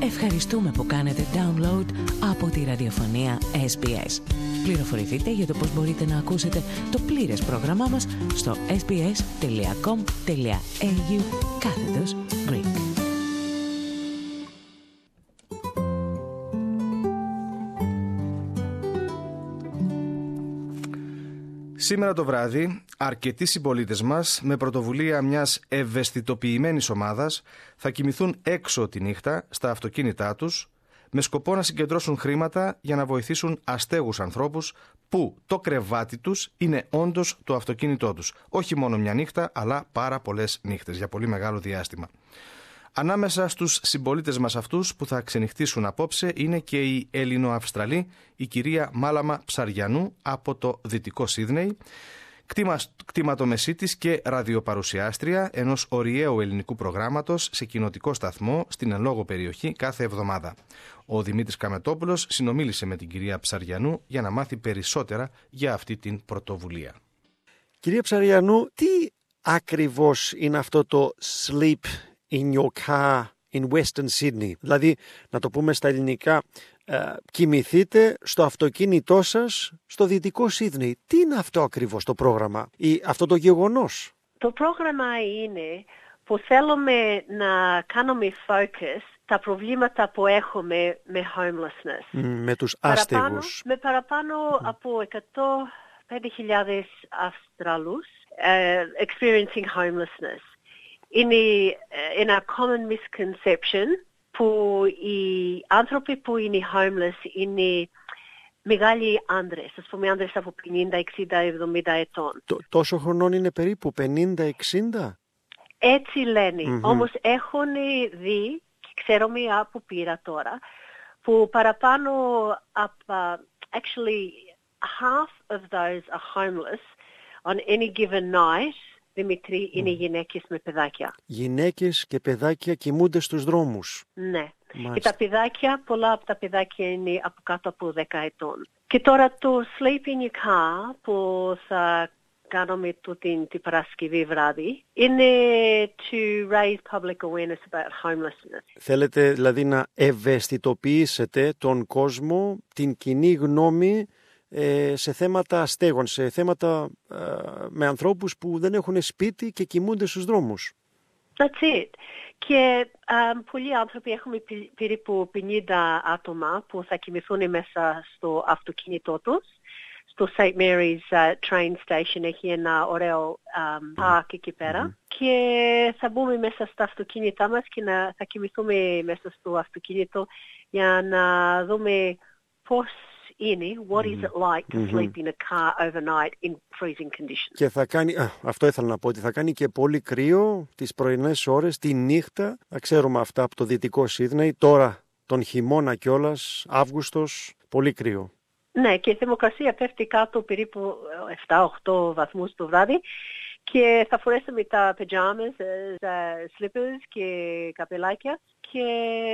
Ευχαριστούμε που κάνετε download από τη ραδιοφωνία SBS. Πληροφορηθείτε για το πώς μπορείτε να ακούσετε το πλήρες πρόγραμμά μας στο sbs.com.au/Greek. Σήμερα το βράδυ, αρκετοί συμπολίτες μας, με πρωτοβουλία μιας ευαισθητοποιημένης ομάδας, θα κοιμηθούν έξω τη νύχτα στα αυτοκίνητά τους, με σκοπό να συγκεντρώσουν χρήματα για να βοηθήσουν αστέγους ανθρώπους που το κρεβάτι τους είναι όντως το αυτοκίνητό τους. Όχι μόνο μια νύχτα, αλλά πάρα πολλές νύχτες, για πολύ μεγάλο διάστημα. Ανάμεσα στους συμπολίτες μας αυτούς που θα ξενυχτήσουν απόψε είναι και η Έλληνο-Αυστραλή, η κυρία Μάλαμα Ψαριανού από το Δυτικό Σίδνεϊ, κτηματομεσίτης και ραδιοπαρουσιάστρια ενός ωριαίου ελληνικού προγράμματος σε κοινοτικό σταθμό στην εν λόγω περιοχή κάθε εβδομάδα. Ο Δημήτρης Καμετόπουλος συνομίλησε με την κυρία Ψαριανού για να μάθει περισσότερα για αυτή την πρωτοβουλία. Κυρία Ψαριανού, τι ακριβώς είναι αυτό το sleep in your car in Western Sydney? Δηλαδή, να το πούμε στα ελληνικά, κοιμηθείτε στο αυτοκίνητό σας στο Δυτικό Σίδνεϊ. Τι είναι αυτό ακριβώς το πρόγραμμα ή αυτό το γεγονός? Το πρόγραμμα είναι που θέλουμε να κάνουμε focus τα προβλήματα που έχουμε με homelessness. Με τους άστεγους. Με παραπάνω από 105.000 Αυστραλούς experiencing homelessness. Είναι ένα common misconception που οι άνθρωποι που είναι homeless είναι μεγάλοι άντρες, ας πούμε άντρες από 50, 60, 70 ετών. Τόσο χρονών είναι περίπου, 50-60? Έτσι λένε, όμως έχουν δει, και ξέρουμε από πείρα τώρα, που παραπάνω από, actually half of those are homeless on any given night. Δημήτρη, είναι γυναίκες με παιδάκια. Γυναίκες και παιδάκια κοιμούνται στους δρόμους. Ναι. Μάλιστα. Και τα παιδάκια, πολλά από τα παιδάκια είναι από κάτω από 10 ετών. Και τώρα το Sleep in your car που θα κάνουμε την Παρασκευή βράδυ είναι to raise public awareness about homelessness. Θέλετε δηλαδή να ευαισθητοποιήσετε τον κόσμο, την κοινή γνώμη σε θέματα αστέγων, σε θέματα με ανθρώπους που δεν έχουν σπίτι και κοιμούνται στους δρόμους. That's it. Και πολλοί άνθρωποι, έχουμε περίπου 50 άτομα που θα κοιμηθούν μέσα στο αυτοκίνητό τους. Στο St. Mary's train station έχει ένα ωραίο park εκεί πέρα και θα μπούμε μέσα στα αυτοκίνητά μας και θα κοιμηθούμε μέσα στο αυτοκίνητο για να δούμε πώς είναι, what is it like to sleep in a car overnight in freezing conditions. Και θα κάνει, αυτό ήθελα να πω, ότι θα κάνει και πολύ κρύο τις πρωινές ώρες, τη νύχτα. Θα ξέρουμε αυτά από το Δυτικό Σίδνεϊ, τώρα τον χειμώνα κιόλας, Αύγουστος, πολύ κρύο. Ναι, και η θερμοκρασία πέφτει κάτω περίπου 7-8 βαθμούς το βράδυ και θα φορέσουμε τα pyjamas, slippers και καπελάκια και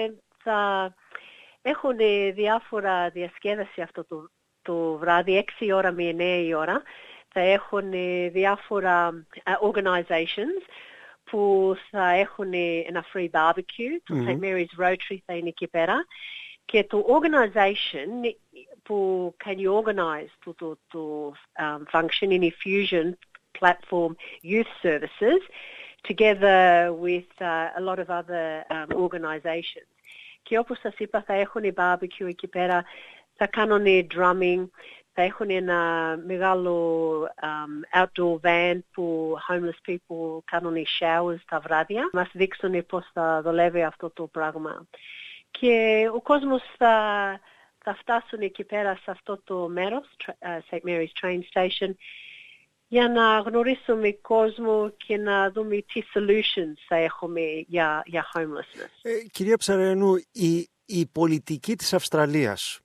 θα έχουν διάφορα διασκέδαση αυτό το βράδυ, 6 ώρα με 9 η ώρα. Θα έχουν διάφορα organizations που θα έχουν ένα free barbecue. Το St. Mary's Rotary θα είναι εκεί πέρα. Και το organization που κάνει organize το function in Fusion Platform Youth Services together with a lot of other organizations. Και όπως σας είπα θα έχουν barbecue εκεί πέρα, θα κάνουν drumming, θα έχουν ένα μεγάλο outdoor van που homeless people κάνουν showers τα βράδια. Μας δείξουν πώς θα δουλεύει αυτό το πράγμα. Και ο κόσμος θα φτάσουν εκεί πέρα σε αυτό το μέρος, St. Mary's Train Station, για να γνωρίσουμε κόσμο και να δούμε τι solutions θα έχουμε για homelessness. Κυρία Ψαριανού, οι πολιτικοί της Αυστραλίας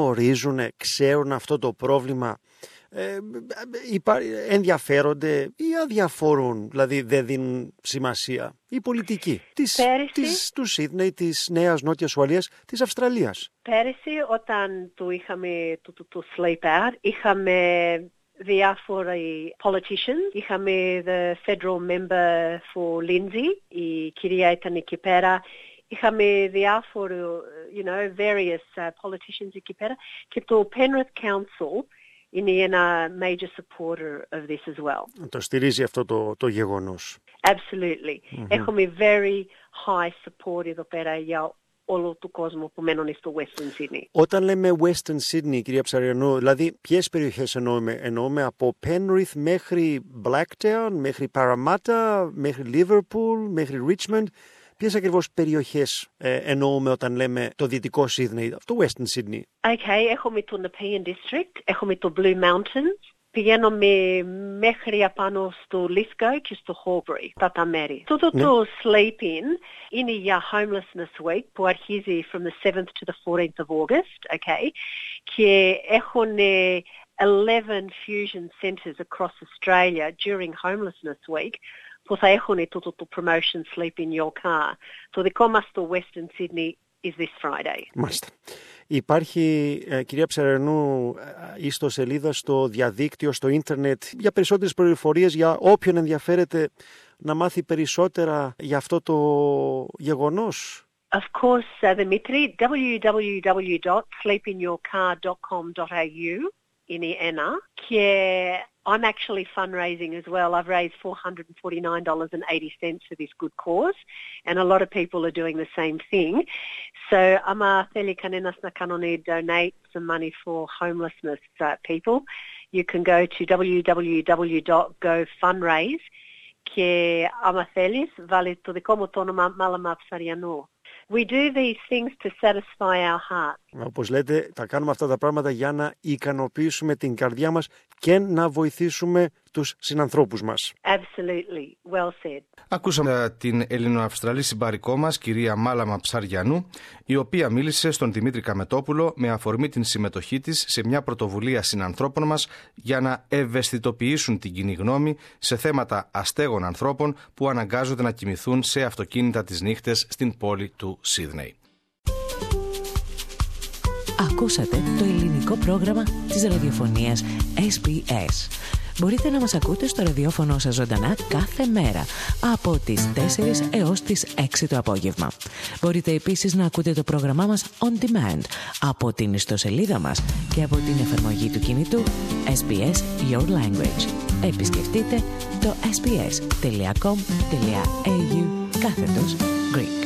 ξέρουν αυτό το πρόβλημα, ενδιαφέρονται ή αδιαφορούν, δηλαδή δεν δίνουν σημασία? Οι πολιτικοί του Σίδνεϊ, της Νέας Νότιας Ουαλίας, της Αυστραλίας. Πέρυσι όταν είχαμε το Sleep Out, είχαμε διάφοροι politicians. Είχαμε the federal member for Lindsay, η κυρία ήταν εκεί πέρα. είχαμε διάφορους, various politicians εκεί πέρα και το Penrith Council είναι ένα major supporter of this as well. Το στηρίζει αυτό το γεγονός. Absolutely. Mm-hmm. Έχουμε very high support εδώ πέρα για όλο τον κόσμο που μένουν στο Western Sydney. Όταν λέμε Western Sydney, κυρία Ψαριανού, δηλαδή ποιες περιοχές εννοούμε? Εννοούμε από Penrith μέχρι Blacktown, μέχρι Parramatta, μέχρι Liverpool, μέχρι Richmond. Ποιες ακριβώς περιοχές εννοούμε όταν λέμε το δυτικό Sydney, το Western Sydney? Okay, έχουμε το Nepean District, έχουμε το Blue Mountains, πηγαίνουμε μέχρι απάνω στο Lithgow και στο Horbury, τα μέρη. Τούτο το sleep-in είναι για Homelessness Week που αρχίζει from the 7th to the 14th of August, okay, και έχουν 11 fusion centres across Australia during Homelessness Week που θα έχουν τούτο το promotion sleep in your car. Το δικό μας στο Western Sydney is this Friday. Μάλιστα. Υπάρχει, κυρία Ψαριανού, ιστοσελίδα στο διαδίκτυο, στο ίντερνετ, για περισσότερες πληροφορίες για όποιον ενδιαφέρεται να μάθει περισσότερα για αυτό το γεγονός? Of course, Dimitri, www.sleepinyourcar.com.au είναι ένα και I'm actually fundraising as well. I've raised $449.80 for this good cause, and a lot of people are doing the same thing. So, άμα θέλει κανένας να κάνει donate some money for homelessness people, you can go to www.gofundraise και άμα θέλεις, βάλει το δικό μου το όνομα Μάλαμα Ψαριανού. We do these things to satisfy our heart. Όπως λέτε, θα κάνουμε αυτά τα πράγματα για να ικανοποιήσουμε την καρδιά μας και να βοηθήσουμε τους συνανθρώπους μας. Absolutely. Well said. Ακούσαμε την Ελληνοαυστραλή συμπαρικό μας, κυρία Μάλαμα Ψαριανού, η οποία μίλησε στον Δημήτρη Καμετόπουλο με αφορμή την συμμετοχή της σε μια πρωτοβουλία συνανθρώπων μας για να ευαισθητοποιήσουν την κοινή γνώμη σε θέματα αστέγων ανθρώπων που αναγκάζονται να κοιμηθούν σε αυτοκίνητα τις νύχτες στην πόλη του Σίδνεϊ. Ακούσατε το ελληνικό πρόγραμμα της ραδιοφωνίας SBS. Μπορείτε να μας ακούτε στο ραδιόφωνο σας ζωντανά κάθε μέρα από τις 4 έως τις 6 το απόγευμα. Μπορείτε επίσης να ακούτε το πρόγραμμά μας on demand από την ιστοσελίδα μας και από την εφαρμογή του κινητού SBS Your Language. Επισκεφτείτε το sbs.com.au/Greek.